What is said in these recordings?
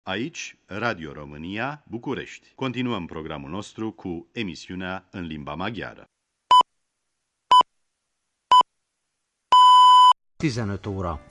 Aici, Radio România, București. Continuăm programul nostru cu emisiunea în limba maghiară. 15 óra.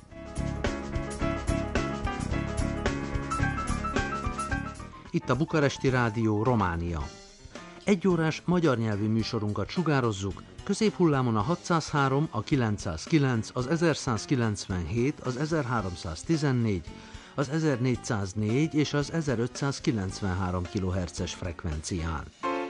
Itt a Bukaresti Rádió, Románia. Egyórás magyar nyelvű műsorunkat sugározzuk, középhullámon a 603, a 909, az 1197, az 1314, az 1404 és az 1593 kHz-es frekvencián.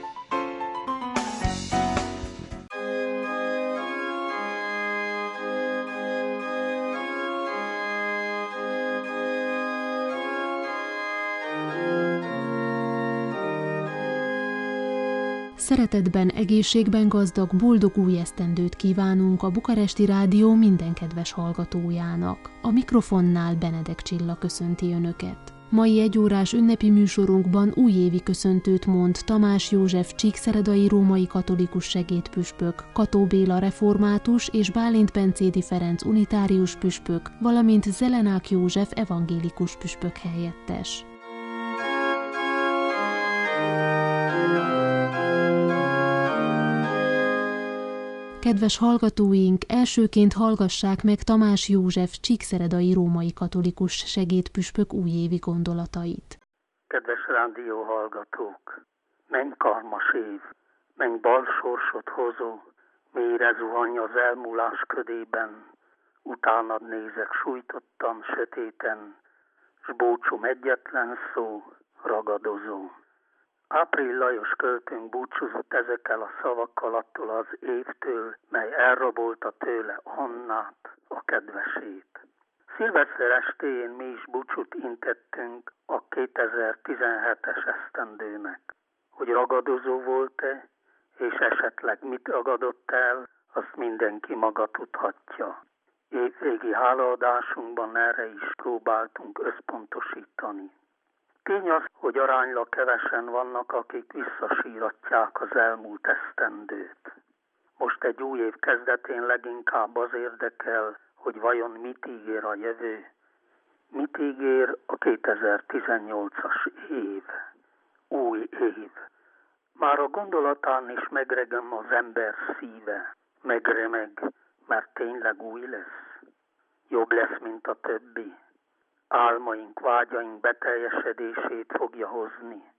Szeretetben, egészségben gazdag, boldog új esztendőt kívánunk a Bukaresti Rádió minden kedves hallgatójának. A mikrofonnál Benedek Csilla köszönti Önöket. Mai egyórás ünnepi műsorunkban újévi köszöntőt mond Tamás József csíkszeredai római katolikus segédpüspök, Kató Béla református és Bálint Bencédi Ferenc unitárius püspök, valamint Zelenák József evangélikus püspök helyettes. Kedves hallgatóink, elsőként hallgassák meg Tamás József csíkszeredai római katolikus segédpüspök újévi gondolatait. Kedves rádió hallgatók, menj karmas év, menj balsorsot hozó, mélyre zuhanj az elmúlás ködében, utánad nézek sújtottan, sötéten, s búcsúm egyetlen szó, ragadozó. Áprill Lajos költőnk búcsúzott ezekkel a szavakkal attól az évtől, mely elrabolta tőle Annát, a kedvesét. Szilveszter estéjén mi is búcsút intettünk a 2017-es esztendőnek. Hogy ragadozó volt-e, és esetleg mit ragadott el, azt mindenki maga tudhatja. Évvégi hálaadásunkban erre is próbáltunk összpontosítani. Tény az, hogy aránylag kevesen vannak, akik visszasíratják az elmúlt esztendőt. Most egy új év kezdetén leginkább az érdekel, hogy vajon mit ígér a jövő. Mit ígér a 2018-as év? Új év. Már a gondolatán is megregem az ember szíve. Megremeg, mert tényleg új lesz. Jobb lesz, mint a többi. Álmaink, vágyaink beteljesedését fogja hozni.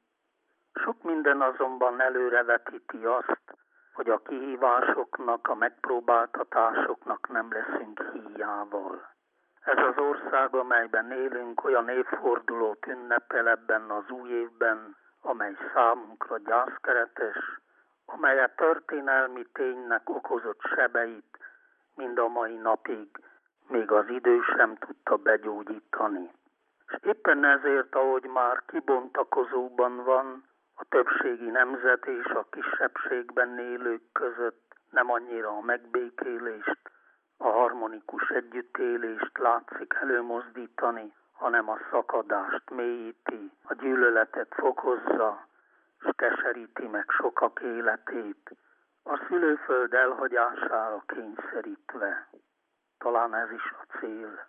Sok minden azonban előrevetíti azt, hogy a kihívásoknak, a megpróbáltatásoknak nem leszünk híjával. Ez az ország, amelyben élünk, olyan évfordulót ünnepel ebben az új évben, amely számunkra gyászkeretes, amely a történelmi ténynek okozott sebeit mind a mai napig még az idő sem tudta begyógyítani. És éppen ezért, ahogy már kibontakozóban van, a többségi nemzet és a kisebbségben élők között nem annyira a megbékélést, a harmonikus együttélést látszik előmozdítani, hanem a szakadást mélyíti, a gyűlöletet fokozza, és keseríti meg sokak életét, a szülőföld elhagyására kényszerítve. Talán ez is a cél.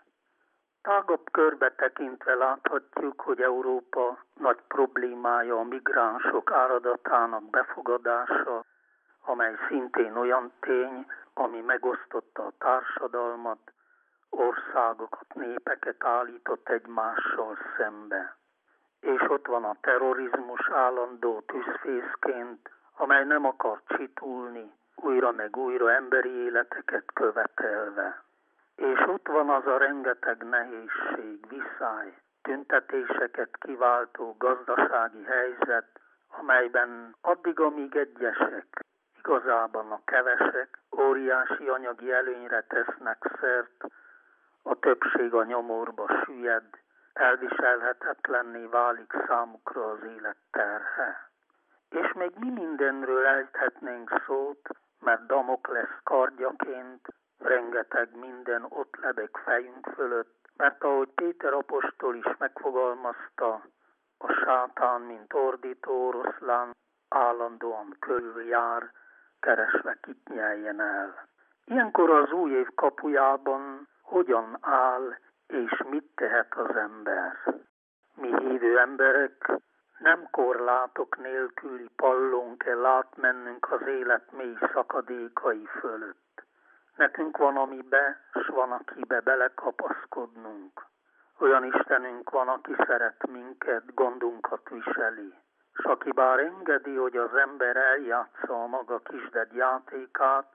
Tágabb körbe tekintve láthatjuk, hogy Európa nagy problémája a migránsok áradatának befogadása, amely szintén olyan tény, ami megosztotta a társadalmat, országokat, népeket állított egymással szembe. És ott van a terrorizmus állandó tűzfészként, amely nem akar csitulni, újra meg újra emberi életeket követelve. És ott van az a rengeteg nehézség, viszály, tüntetéseket kiváltó gazdasági helyzet, amelyben addig, amíg egyesek, igazában a kevesek, óriási anyagi előnyre tesznek szert, a többség a nyomorba süllyed, elviselhetetlenné válik számukra az élet terhe. És még mi mindenről ejthetnénk szót, mert Damoklesz kardjaként rengeteg minden ott lebeg fejünk fölött, mert ahogy Péter apostol is megfogalmazta, a sátán, mint ordító oroszlán, állandóan körüljár, keresve kit nyeljen el. Ilyenkor az új év kapujában hogyan áll és mit tehet az ember? Mi hívő emberek nem korlátok nélküli pallón kell átmennünk az élet mély szakadékai fölött. Nekünk van amibe, s van akibe belekapaszkodnunk. Olyan Istenünk van, aki szeret minket, gondunkat viseli. S aki bár engedi, hogy az ember eljátsza a maga kisded játékát,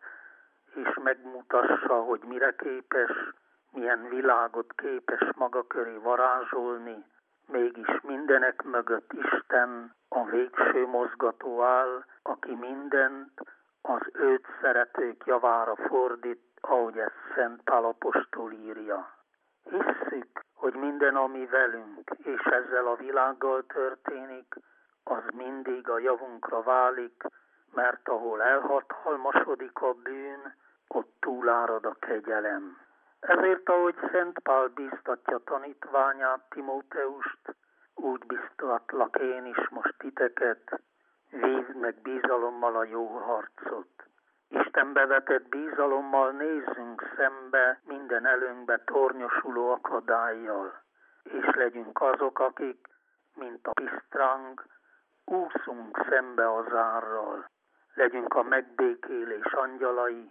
és megmutassa, hogy mire képes, milyen világot képes maga köré varázsolni, mégis mindenek mögött Isten, a végső mozgató áll, aki mindent az őt szeretők javára fordít, ahogy ezt Szent Pál apostol írja. Hisszük, hogy minden, ami velünk és ezzel a világgal történik, az mindig a javunkra válik, mert ahol elhatalmasodik a bűn, ott túlárad a kegyelem. Ezért, ahogy Szent Pál bíztatja tanítványát, Timóteust, úgy bíztatlak én is most titeket, vívd meg bízalommal a jó harcot. Istenbe vetett bízalommal nézzünk szembe minden előnkbe tornyosuló akadályjal, és legyünk azok, akik, mint a pisztráng, úszunk szembe az árral. Legyünk a megbékélés angyalai,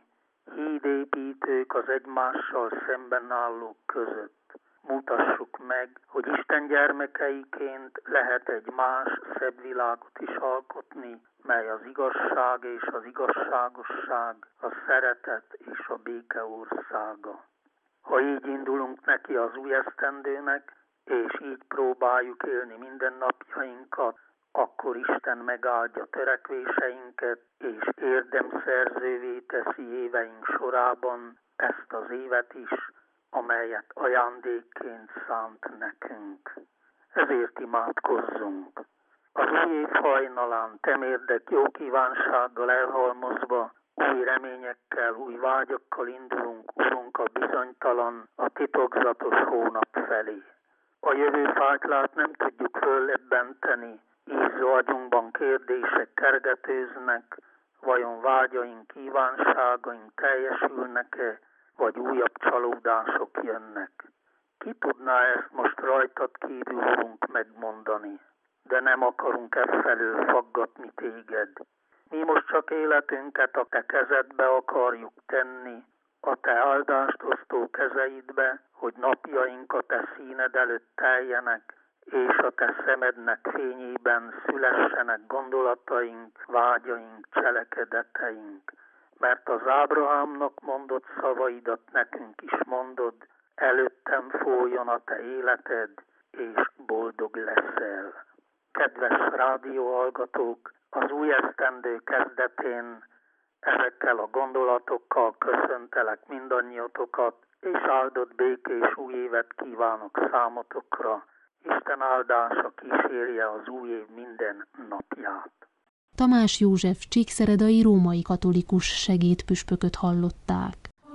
hídépítők az egymással szemben állók között. Mutassuk meg, hogy Isten gyermekeiként lehet egy más, szebb világot is alkotni, mely az igazság és az igazságosság, a szeretet és a béke országa. Ha így indulunk neki az új esztendőnek, és így próbáljuk élni mindennapjainkat, akkor Isten megáldja törekvéseinket, és érdemszerzővé teszi éveink sorában ezt az évet is, amelyet ajándékként szánt nekünk. Ezért imádkozzunk. Az új év hajnalán temérdek jó kívánsággal elhalmozva, új reményekkel, új vágyakkal indulunk, Urunk, a bizonytalan, a titokzatos hónap felé. A jövő fájtlát nem tudjuk föllebbenteni, ízó agyunkban kérdések kergetőznek, vajon vágyaink, kívánságaink teljesülnek-e, vagy újabb csalódások jönnek. Ki tudná ezt most rajtad kívül, Urunk, megmondani? De nem akarunk efelől faggatni téged. Mi most csak életünket a te kezedbe akarjuk tenni, a te áldást osztó kezeidbe, hogy napjaink a te színed előtt teljenek, és a te szemednek fényében szülessenek gondolataink, vágyaink, cselekedeteink. Mert az Ábrahámnak mondott szavaidat nekünk is mondod, előttem folyjon a te életed, és boldog leszel. Kedves rádióhallgatók, az új esztendő kezdetén ezekkel a gondolatokkal köszöntelek mindannyiatokat, és áldott békés új évet kívánok számotokra. Isten áldása kísérje az új év minden napját. Tamás József csíkszeredai római katolikus segédpüspököt hallották.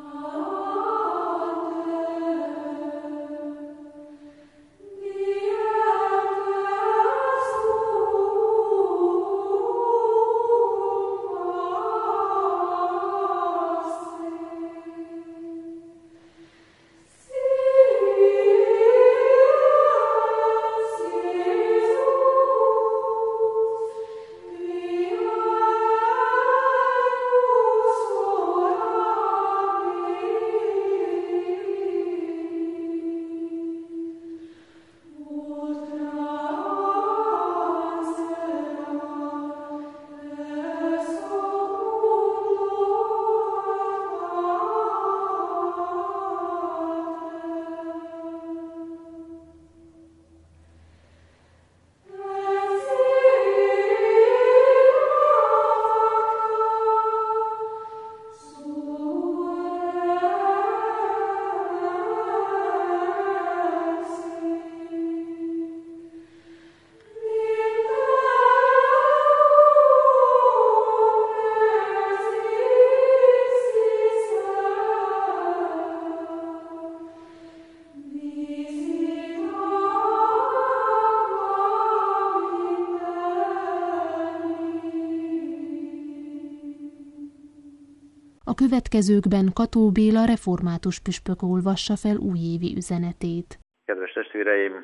A következőkben Kató Béla református püspök olvassa fel újévi üzenetét. Kedves testvéreim,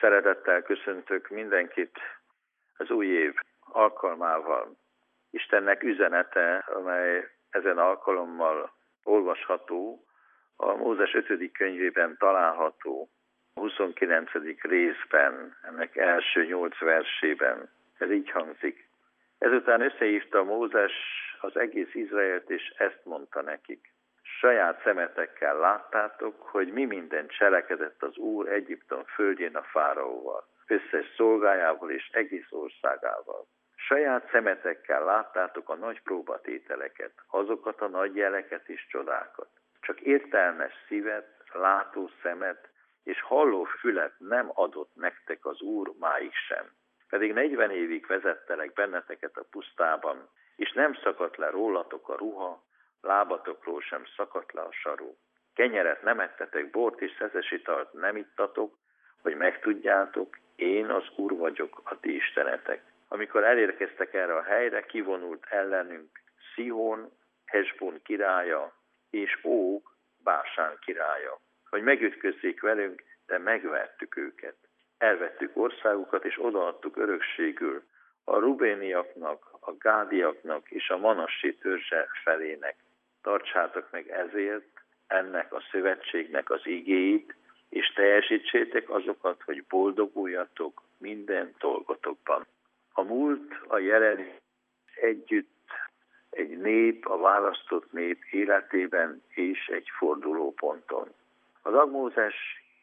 Szeretettel köszöntök mindenkit az új év alkalmával. Istennek üzenete, amely ezen alkalommal olvasható, a Mózes 5. könyvében található, a 29. részben, ennek első 8 versében. Ez így hangzik. Ezután összehívta Mózes az egész Izraelt, és ezt mondta nekik. Saját szemetekkel láttátok, hogy mi mindent cselekedett az Úr Egyiptom földjén a fáraóval, összes szolgájával és egész országával. Saját szemetekkel láttátok a nagy próbatételeket, azokat a nagy jeleket és csodákat. Csak értelmes szívet, látó szemet és halló fület nem adott nektek az Úr máig sem. Pedig 40 évig vezettelek benneteket a pusztában, és nem szakadt le rólatok a ruha, lábatokról sem szakadt le a saru. Kenyeret nem ettetek, bort és szeszes italt nem ittatok, hogy megtudjátok, én az Úr vagyok, a ti istenetek. Amikor elérkeztek erre a helyre, kivonult ellenünk Szihón, Hesbón királya és Óg, Básán királya, hogy megütközzék velünk, de megvertük őket. Elvettük országukat, és odaadtuk örökségül a rubéniaknak, a gádiaknak és a Manassé törzse felének. Tartsátok meg ezért ennek a szövetségnek az igéit, és teljesítsétek azokat, hogy boldoguljatok minden dolgotokban. A múlt, a jelen együtt egy nép, a választott nép életében és egy fordulóponton. Az Mózes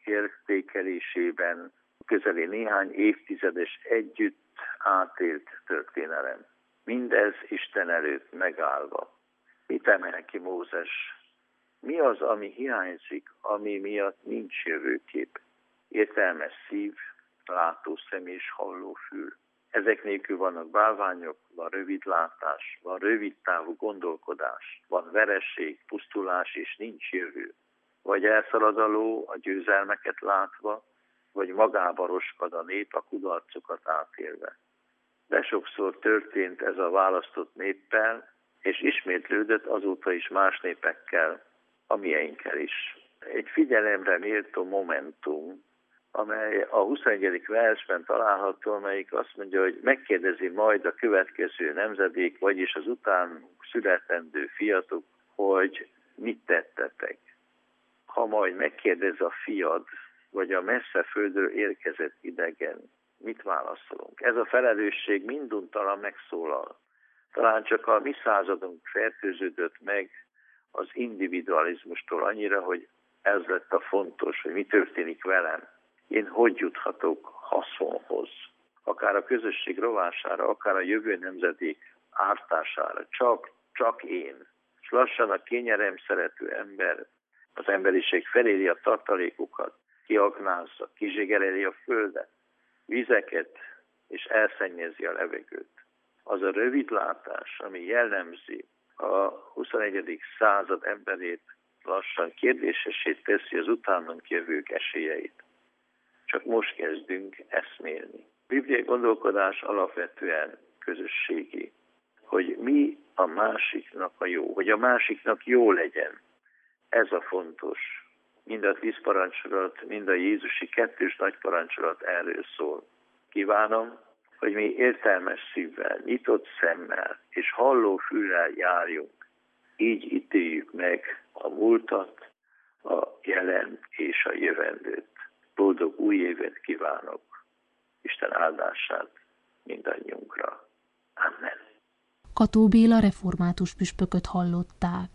értékelésében közeli néhány évtizedes együtt átélt történelem. Mindez Isten előtt megállva. Mit emel ki Mózes? Mi az, ami hiányzik, ami miatt nincs jövőkép? Értelmes szív, látó szem és halló fül. Ezek nélkül vannak bálványok, van rövidlátás, van rövidtávú gondolkodás, van veresség, pusztulás és nincs jövő. Vagy elszalad a ló a győzelmeket látva, vagy magába roskad a nép a kudarcokat átélve. De sokszor történt ez a választott néppel, és ismétlődött azóta is más népekkel, a mieinkkel is. Egy figyelemre méltó momentum, amely a 21. versben található, amelyik azt mondja, hogy megkérdezi majd a következő nemzedék, vagyis az után születendő fiatok, hogy mit tettetek. Ha majd megkérdez a fiad, vagy a messze földről érkezett idegen, mit válaszolunk? Ez a felelősség minduntalan megszólal. Talán csak a mi századunk fertőződött meg az individualizmustól annyira, hogy ez lett a fontos, hogy mi történik velem. Én hogy juthatok haszonhoz? Akár a közösség rovására, akár a jövő nemzedék ártására. Csak én. És lassan a kényelem szerető ember, az emberiség feléri a tartalékokat, kiaknázza, kizsigereli a földet, vizeket, és elszennyezi a levegőt. Az a rövidlátás, ami jellemzi a 21. század emberét, lassan kérdésessé teszi az utánunk jövők esélyeit. Csak most kezdünk eszmélni. A bibliai gondolkodás alapvetően közösségi, hogy mi a másiknak a jó, hogy a másiknak jó legyen. Ez a fontos. Mind a 10 parancsolat, mind a Jézusi 2 nagy parancsolat erről szól. Kívánom, hogy mi értelmes szívvel, nyitott szemmel és halló füllel járjunk. Így ítéljük meg a múltat, a jelen és a jövendőt. Boldog új évet kívánok! Isten áldását mindannyiunkra. Amen. Kató Béla református püspököt hallották.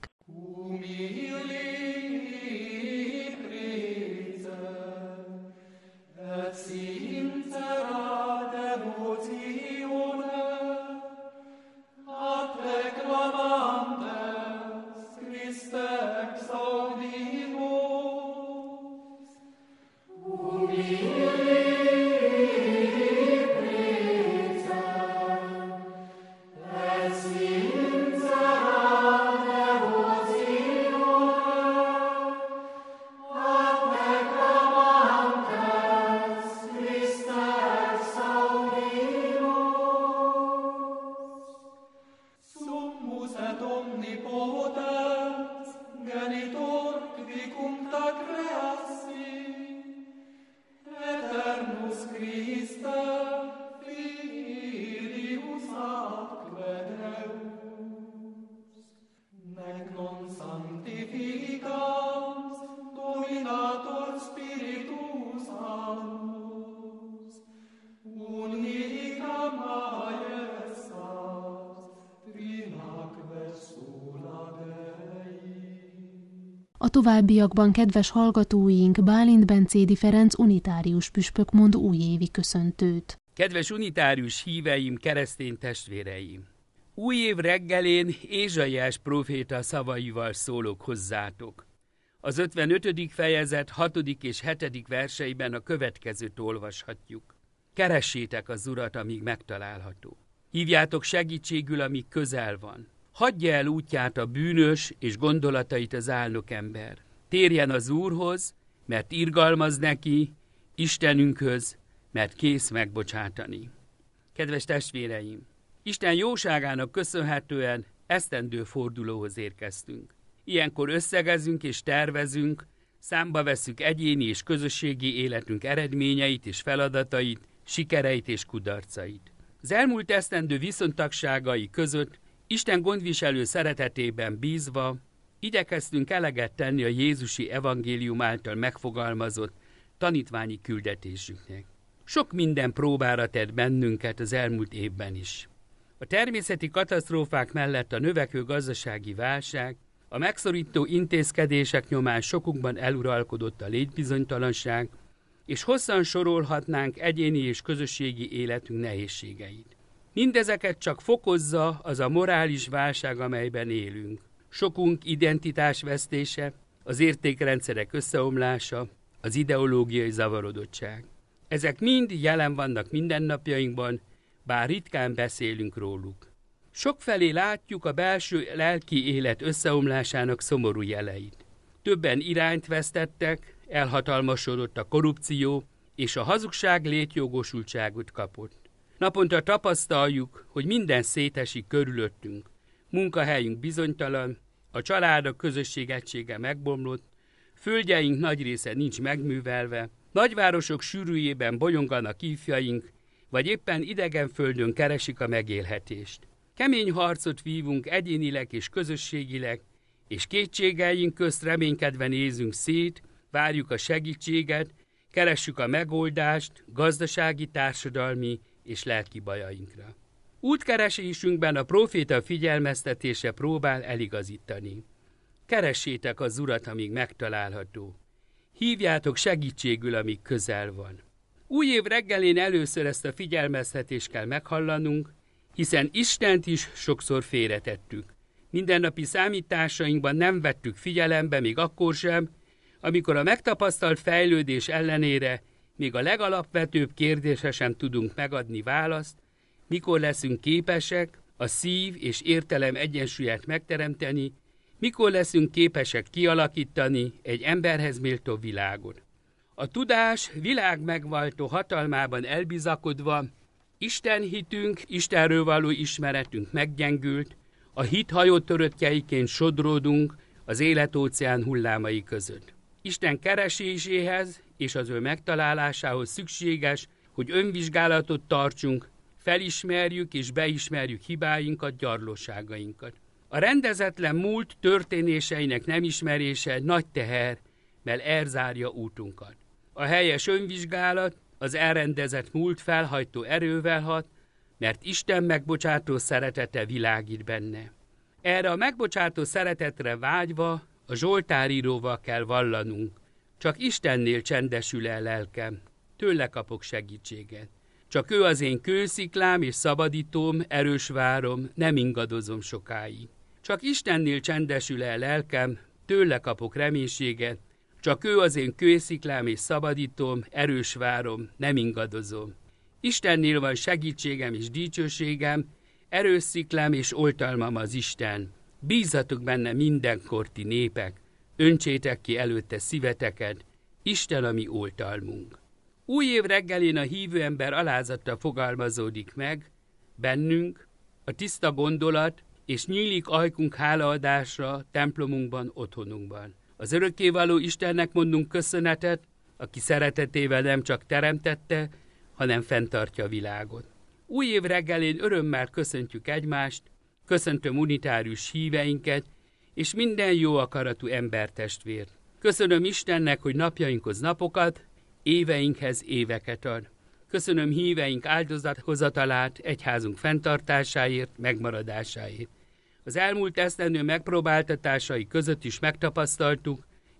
A továbbiakban kedves hallgatóink Bálint Bencédi Ferenc unitárius püspök mond újévi köszöntőt. Kedves unitárius híveim, keresztény testvéreim! Új év reggelén Ézsaiás próféta szavaival szólok hozzátok. Az 55. fejezet 6. és 7. verseiben a következőt olvashatjuk. Keressétek az Urat, amíg megtalálható. Hívjátok segítségül, amíg közel van. Hagyja el útját a bűnös, és gondolatait az álnok ember. Térjen az Úrhoz, mert irgalmaz neki, Istenünkhöz, mert kész megbocsátani. Kedves testvéreim! Isten jóságának köszönhetően esztendő fordulóhoz érkeztünk. Ilyenkor összegezünk és tervezünk, számba vesszük egyéni és közösségi életünk eredményeit és feladatait, sikereit és kudarcait. Az elmúlt esztendő viszontagságai között Isten gondviselő szeretetében bízva igyekeztünk eleget tenni a Jézusi evangélium által megfogalmazott tanítványi küldetésünknek. Sok minden próbára tett bennünket az elmúlt évben is. A természeti katasztrófák mellett a növekvő gazdasági válság, a megszorító intézkedések nyomán sokunkban eluralkodott a létbizonytalanság, és hosszan sorolhatnánk egyéni és közösségi életünk nehézségeit. Mindezeket csak fokozza az a morális válság, amelyben élünk. Sokunk identitásvesztése, az értékrendszerek összeomlása, az ideológiai zavarodottság. Ezek mind jelen vannak mindennapjainkban, bár ritkán beszélünk róluk. Sokfelé látjuk a belső lelki élet összeomlásának szomorú jeleit. Többen irányt vesztettek, elhatalmasodott a korrupció, és a hazugság létjogosultságot kapott. Naponta tapasztaljuk, hogy minden szétesik körülöttünk. Munkahelyünk bizonytalan, a családok közösség egysége megbomlott, földjeink nagy része nincs megművelve, nagyvárosok sűrűjében bolyonganak ifjaink, vagy éppen idegen földön keresik a megélhetést. Kemény harcot vívunk egyénileg és közösségileg, és kétségeink közt reménykedve nézünk szét, várjuk a segítséget, keressük a megoldást gazdasági, társadalmi és lelki bajainkra. Útkeresésünkben a próféta figyelmeztetése próbál eligazítani. Keressétek az Urat, amíg megtalálható. Hívjátok segítségül, amíg közel van. Új év reggelén először ezt a figyelmeztetést kell meghallanunk, hiszen Istent is sokszor félretettük. Mindennapi számításainkban nem vettük figyelembe, még akkor sem, amikor a megtapasztalt fejlődés ellenére még a legalapvetőbb kérdésre sem tudunk megadni választ, mikor leszünk képesek a szív és értelem egyensúlyát megteremteni, mikor leszünk képesek kialakítani egy emberhez méltó világot. A tudás világmegváltó hatalmában elbizakodva, Isten hitünk, Istenről való ismeretünk meggyengült, a hit hajótöröttjeiként sodródunk az életóceán hullámai között. Isten kereséséhez és az ő megtalálásához szükséges, hogy önvizsgálatot tartsunk, felismerjük és beismerjük hibáinkat, gyarlóságainkat. A rendezetlen múlt történéseinek nem ismerése nagy teher, mert elzárja útunkat. A helyes önvizsgálat az elrendezett múlt felhajtó erővel hat, mert Isten megbocsátó szeretete világít benne. Erre a megbocsátó szeretetre vágyva a zsoltáríróval kell vallanunk. Csak Istennél csendesül el lelkem, tőle kapok segítséget. Csak ő az én kősziklám és szabadítóm, erős várom, nem ingadozom sokáig. Csak Istennél csendesül el lelkem, tőle kapok reménységet, csak ő az én kősziklám és szabadítóm, erős várom, nem ingadozom. Istennél van segítségem és dicsőségem, erős sziklám és oltalmam az Isten. Bízzatok benne mindenkor, ti népek, öntsétek ki előtte szíveteket, Isten a mi oltalmunk. Új év reggelén a hívő ember alázattal fogalmazódik meg, bennünk a tiszta gondolat, és nyílik ajkunk hálaadásra templomunkban, otthonunkban. Az örökkévaló Istennek mondunk köszönetet, aki szeretetével nem csak teremtette, hanem fenntartja a világot. Új év reggelén örömmel köszöntjük egymást, köszöntöm unitárius híveinket, és minden jó akaratú embertestvért. Köszönöm Istennek, hogy napjainkhoz napokat, éveinkhez éveket ad. Köszönöm híveink áldozathozatalát egyházunk fenntartásáért, megmaradásáért. Az elmúlt esztendő megpróbáltatásai között is megtapasztaltuk,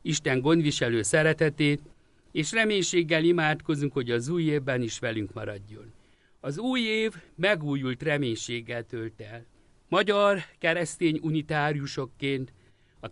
Isten gondviselő szeretetét, és reménységgel imádkozunk, hogy az új évben is velünk maradjon. Az új év megújult reménységgel tölt el. Magyar keresztény unitáriusokként a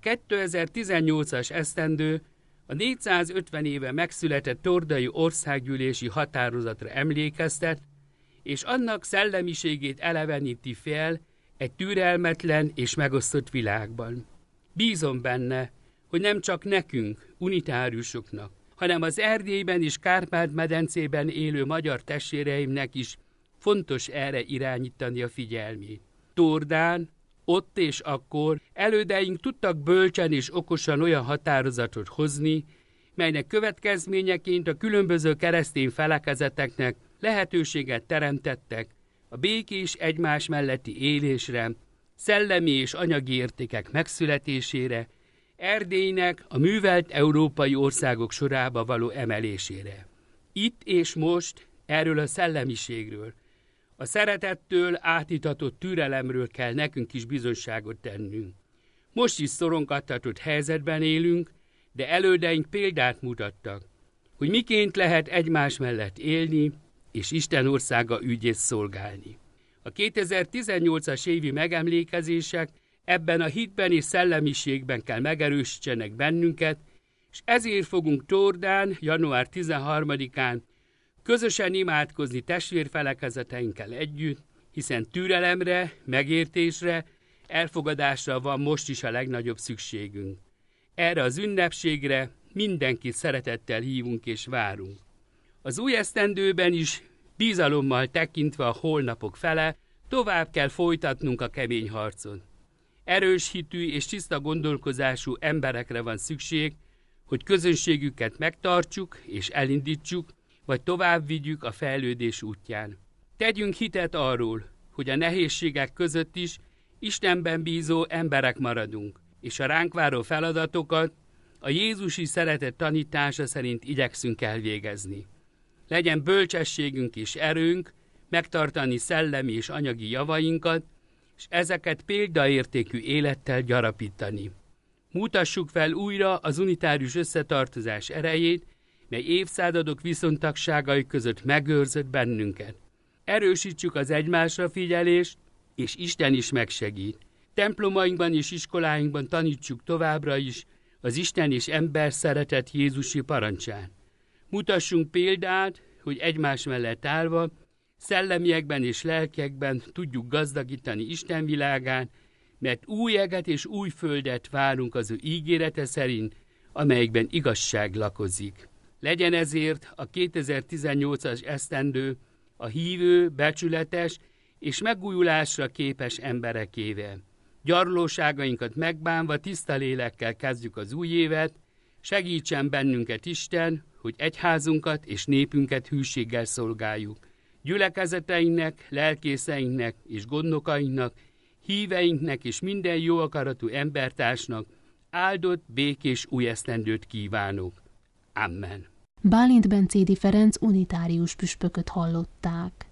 2018-as esztendő a 450 éve megszületett tordai országgyűlési határozatra emlékeztet, és annak szellemiségét eleveníti fel egy türelmetlen és megosztott világban. Bízom benne, hogy nem csak nekünk, unitáriusoknak, hanem az Erdélyben és Kárpát-medencében élő magyar testvéreimnek is fontos erre irányítani a figyelmét. Tordán, ott és akkor elődeink tudtak bölcsen és okosan olyan határozatot hozni, melynek következményeként a különböző keresztény felekezeteknek lehetőséget teremtettek a békés egymás melletti élésre, szellemi és anyagi értékek megszületésére, Erdélynek a művelt európai országok sorába való emelésére. Itt és most erről a szellemiségről, a szeretettől átitatott türelemről kell nekünk is bizonyságot tennünk. Most is szorongattatott helyzetben élünk, de elődeink példát mutattak, hogy miként lehet egymás mellett élni, és Isten országa ügyét szolgálni. A 2018-as évi megemlékezések ebben a hitben és szellemiségben kell megerősítsenek bennünket, és ezért fogunk Tordán, január 13-án közösen imádkozni testvérfelekezeteinkkel együtt, hiszen türelemre, megértésre, elfogadásra van most is a legnagyobb szükségünk. Erre az ünnepségre mindenkit szeretettel hívunk és várunk. Az új esztendőben is bizalommal tekintve a holnapok fele tovább kell folytatnunk a kemény harcot. Erős hitű és tiszta gondolkozású emberekre van szükség, hogy közönségüket megtartsuk és elindítsuk, vagy tovább vigyük a fejlődés útján. Tegyünk hitet arról, hogy a nehézségek között is Istenben bízó emberek maradunk, és a ránk váró feladatokat a jézusi szeretet tanítása szerint igyekszünk elvégezni. Legyen bölcsességünk és erőnk megtartani szellemi és anyagi javainkat, és ezeket példaértékű élettel gyarapítani. Mutassuk fel újra az unitárius összetartozás erejét, mely évszázadok viszontagságai között megőrzött bennünket. Erősítsük az egymásra figyelést, és Isten is megsegít. Templomainkban és iskoláinkban tanítsuk továbbra is az Isten és ember szeretet Jézusi parancsán. Mutassunk példát, hogy egymás mellett állva, szellemiekben és lelkekben tudjuk gazdagítani Isten világán, mert új eget és új földet várunk az ő ígérete szerint, amelyekben igazság lakozik. Legyen ezért a 2018-as esztendő a hívő, becsületes és megújulásra képes emberekével. Gyarlóságainkat megbánva tiszta lélekkel kezdjük az új évet, segítsen bennünket Isten, hogy egyházunkat és népünket hűséggel szolgáljuk. Gyülekezeteinknek, lelkészeinknek és gondnokainknak, híveinknek és minden jó akaratú embertársnak áldott, békés új esztendőt kívánok. Amen. Bálint Bencédi Ferenc unitárius püspököt hallották.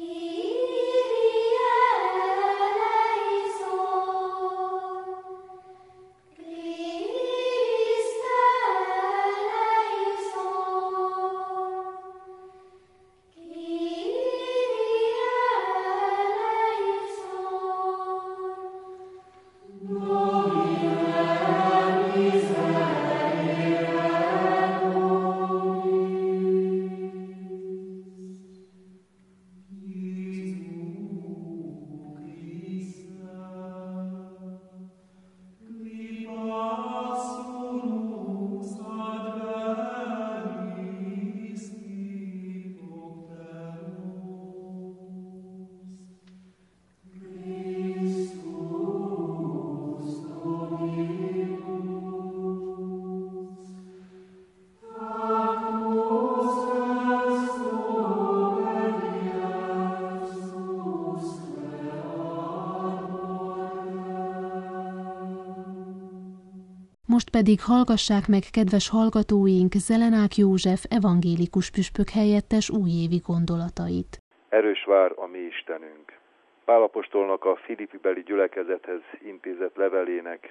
Most pedig hallgassák meg, kedves hallgatóink, Zelenák József evangélikus püspök helyettes újévi gondolatait. Erős vár a mi Istenünk. Pál apostolnak a Filippi-beli gyülekezethez intézett levelének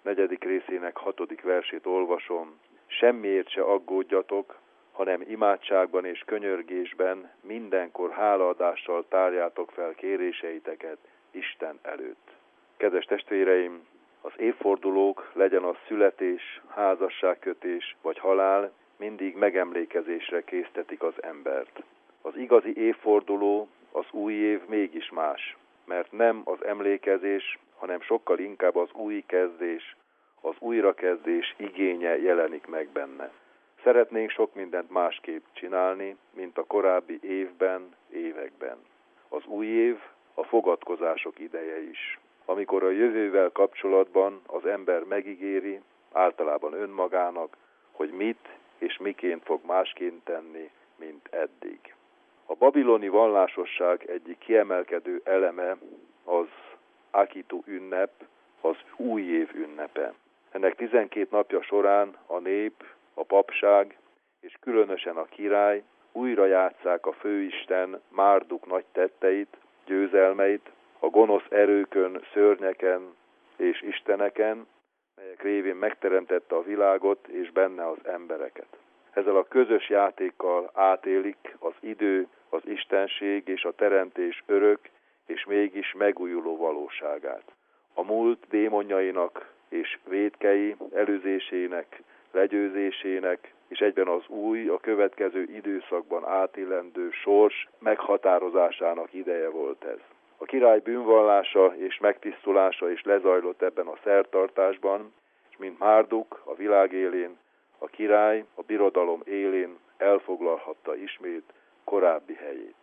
4. részének 6. versét olvasom. Semmiért se aggódjatok, hanem imádságban és könyörgésben mindenkor hálaadással tárjátok fel kéréseiteket Isten előtt. Kedves testvéreim, az évfordulók, legyen az születés, házasságkötés vagy halál, mindig megemlékezésre késztetik az embert. Az igazi évforduló, az új év mégis más, mert nem az emlékezés, hanem sokkal inkább az új kezdés, az újrakezdés igénye jelenik meg benne. Szeretnénk sok mindent másképp csinálni, mint a korábbi évben, években. Az új év a fogadkozások ideje is. Amikor a jövővel kapcsolatban az ember megígéri, általában önmagának, hogy mit és miként fog másként tenni, mint eddig. A babiloni vallásosság egyik kiemelkedő eleme az Akitu ünnep, az új év ünnepe. Ennek 12 napja során a nép, a papság és különösen a király újra játsszák a főisten Márduk nagy tetteit, győzelmeit, a gonosz erőkön, szörnyeken és isteneken, melyek révén megteremtette a világot és benne az embereket. Ezzel a közös játékkal átélik az idő, az istenség és a teremtés örök és mégis megújuló valóságát. A múlt démonjainak és vétkei előzésének, legyőzésének, és egyben az új, a következő időszakban átélendő sors meghatározásának ideje volt ez. A király bűnvallása és megtisztulása is lezajlott ebben a szertartásban, és mint Márduk a világ élén, a király a birodalom élén elfoglalhatta ismét korábbi helyét.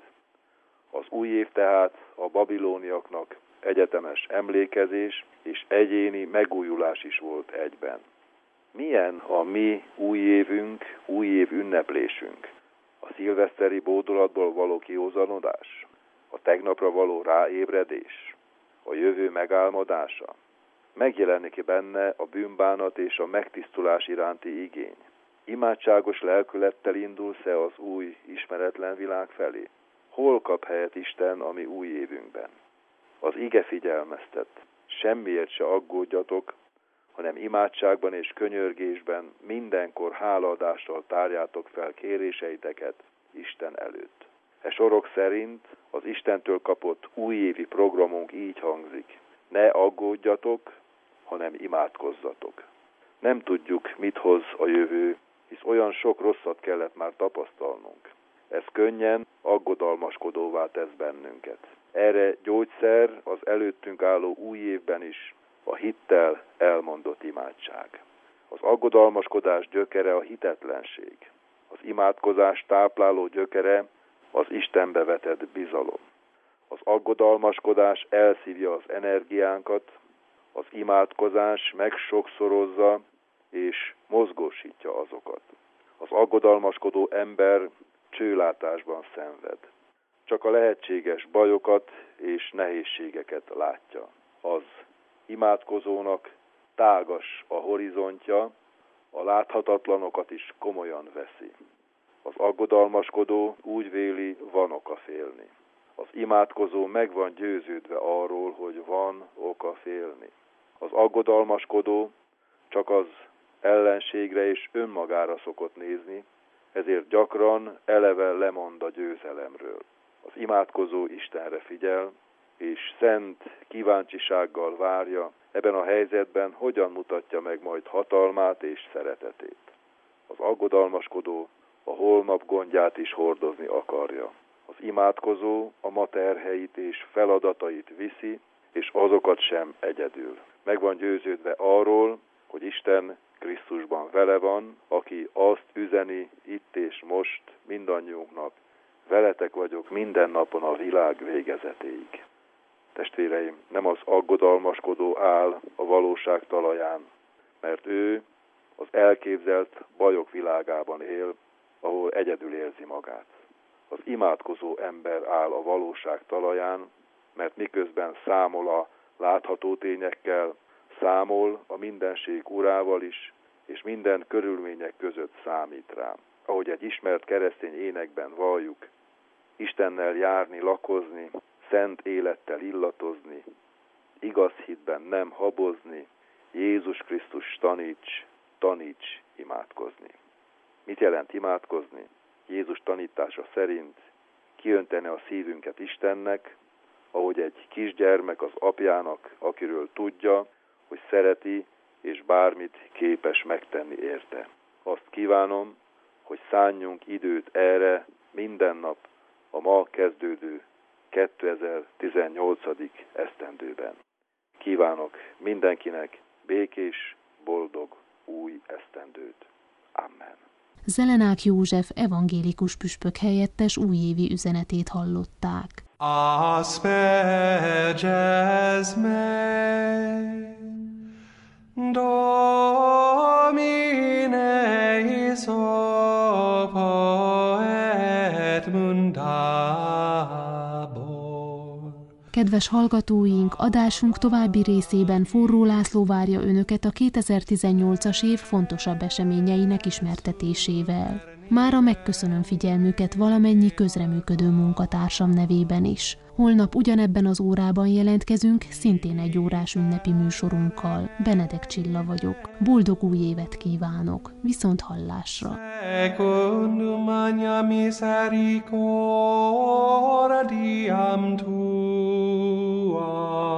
Az új év tehát a babilóniaknak egyetemes emlékezés és egyéni megújulás is volt egyben. Milyen a mi új évünk, új év ünneplésünk? A szilveszteri bódulatból való kiózanodás? A tegnapra való ráébredés? A jövő megálmodása? Megjelenik benne a bűnbánat és a megtisztulás iránti igény? Imádságos lelkülettel indulsz-e az új, ismeretlen világ felé? Hol kap helyet Isten a mi új évünkben? Az ige figyelmeztet, semmiért se aggódjatok, hanem imádságban és könyörgésben mindenkor hálaadással tárjátok fel kéréseiteket Isten előtt. E sorok szerint az Istentől kapott újévi programunk így hangzik: ne aggódjatok, hanem imádkozzatok. Nem tudjuk, mit hoz a jövő, hisz olyan sok rosszat kellett már tapasztalnunk. Ez könnyen aggodalmaskodóvá tesz bennünket. Erre gyógyszer az előttünk álló új évben is a hittel elmondott imádság. Az aggodalmaskodás gyökere a hitetlenség. Az imádkozás tápláló gyökere az Istenbe vetett bizalom. Az aggodalmaskodás elszívja az energiánkat, az imádkozás megsokszorozza és mozgósítja azokat. Az aggodalmaskodó ember csőlátásban szenved. Csak a lehetséges bajokat és nehézségeket látja. Az imádkozónak tágas a horizontja, a láthatatlanokat is komolyan veszi. Az aggodalmaskodó úgy véli, van oka félni. Az imádkozó meg van győződve arról, hogy van oka félni. Az aggodalmaskodó csak az ellenségre és önmagára szokott nézni, ezért gyakran eleve lemond a győzelemről. Az imádkozó Istenre figyel, és szent kíváncsisággal várja, ebben a helyzetben hogyan mutatja meg majd hatalmát és szeretetét. Az aggodalmaskodó a holnap gondját is hordozni akarja. Az imádkozó a ma terheit és feladatait viszi, és azokat sem egyedül. Meg van győződve arról, hogy Isten Krisztusban vele van, aki azt üzeni itt és most mindannyiunknak: veletek vagyok minden napon a világ végezetéig. Testvéreim, nem az aggodalmaskodó áll a valóság talaján, mert ő az elképzelt bajok világában él, ahol egyedül érzi magát. Az imádkozó ember áll a valóság talaján, mert miközben számol a látható tényekkel, számol a mindenség urával is, és minden körülmények között számít rám. Ahogy egy ismert keresztény énekben valljuk: Istennel járni, lakozni, szent élettel illatozni, igaz hitben nem habozni, Jézus Krisztus taníts imádkozni. Mit jelent imádkozni? Jézus tanítása szerint kiönteni a szívünket Istennek, ahogy egy kisgyermek az apjának, akiről tudja, hogy szereti, és bármit képes megtenni érte. Azt kívánom, hogy szánjunk időt erre minden nap a ma kezdődő 2018. esztendőben. Kívánok mindenkinek békés, boldog új esztendőt. Amen. Zelenák József evangélikus püspök helyettes újévi üzenetét hallották. Asperges me, Domine isopo et mundabor. Kedves hallgatóink, adásunk további részében Forró László várja önöket a 2018-as év fontosabb eseményeinek ismertetésével. Mára megköszönöm figyelmüket valamennyi közreműködő munkatársam nevében is. Holnap ugyanebben az órában jelentkezünk, szintén egy órás ünnepi műsorunkkal. Benedek Csilla vagyok. Boldog új évet kívánok. Viszont hallásra. Secundum magna misericordiam tua.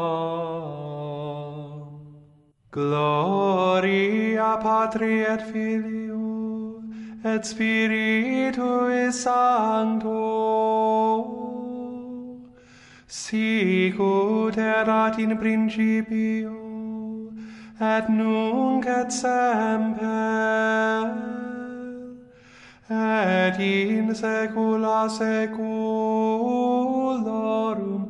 Gloria Patri et Filio et Spiritui Sancto, sicut erat in principio, et nunc et semper, et in saecula saeculorum.